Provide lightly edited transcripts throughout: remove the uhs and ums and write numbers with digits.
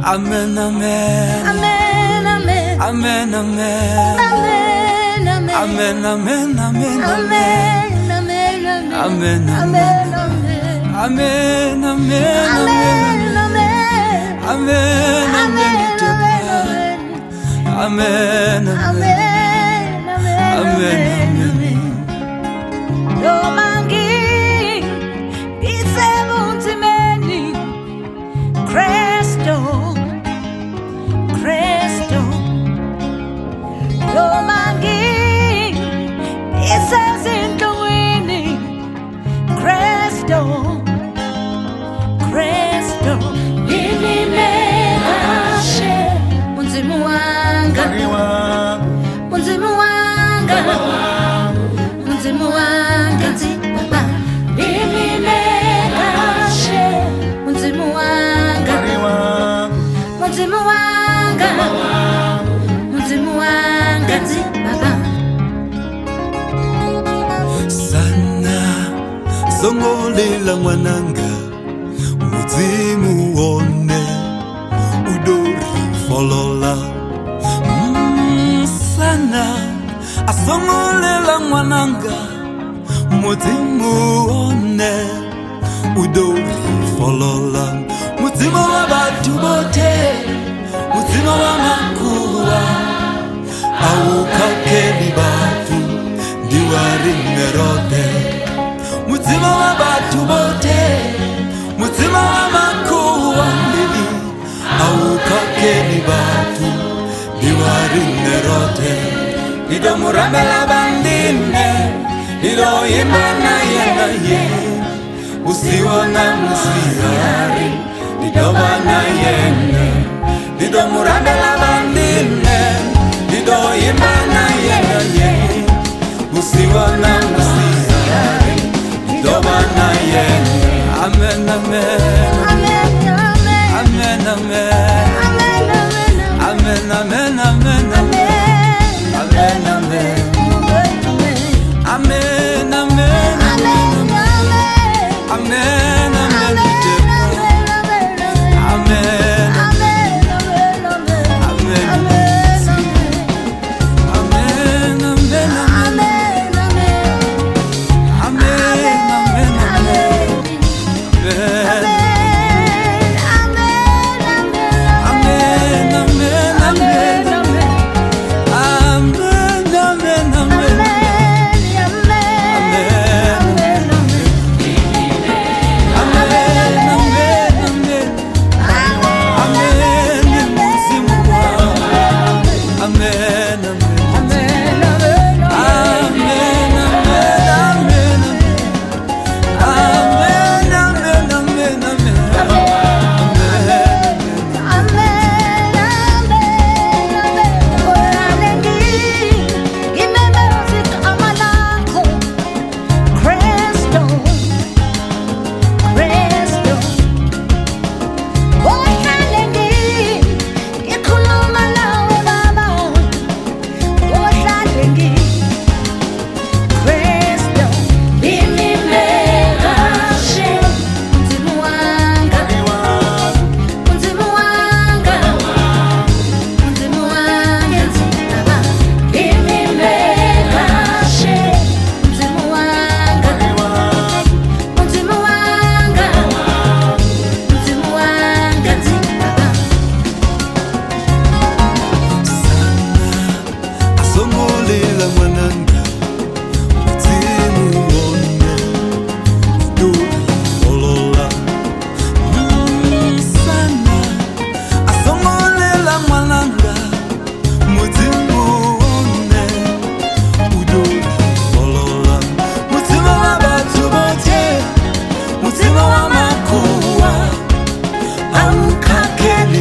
Amen, amen. Amen, amen. Amen, amen. Amen, amen. Amen, amen, amen. Amen, amen, amen. Amen, Amen, amen. amen. Amen, amen, Amen, amen. amen. Amen, amen. Amen, amen. Amen, amen. Yomangi, isebutimeni, Cresto, Cresto. Yomangi, isezintweni, Cresto, Cresto. Inimekashe, munzimu wanga, munzimu wanga, munzimu wanga, baba. Inimekashe, munzimu wanga, munzimu wanga, munzimu wanga, baba. Sana zongolela mwananga muzimu one udori folola sana asongolela mwananga muzimu one udori folola muzimu wa batu bote muzimu wa makuwa au kakeli batu diwari nerode mutima wa batu bote mutima wa makuwa mbili au kakeli batu diwari nerode ido murambe la bandine ido imana yena ye usiwana musihari ido bana yene ido murambe la bandine ido imana yena ye usiwana musihari ido bana yene amen amen Amen, amen. amen amen Amen, amen. amen amen amen amen amen amen amen amen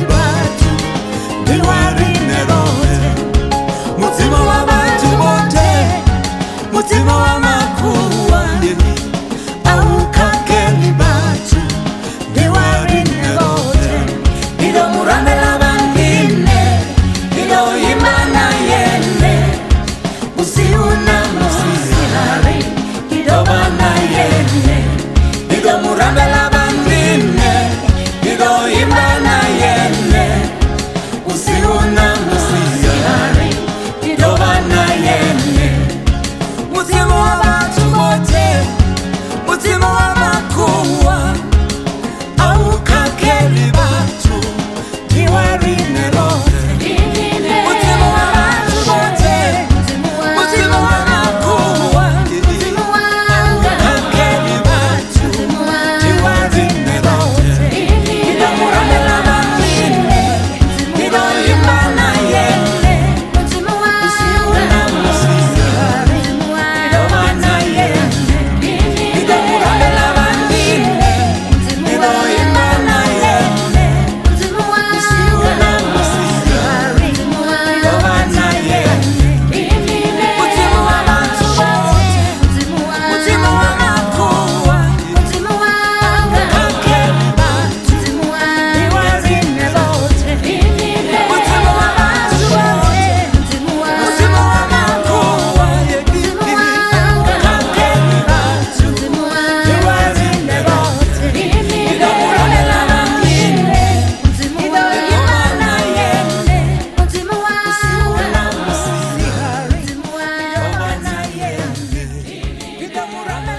mutima wa batu bote murame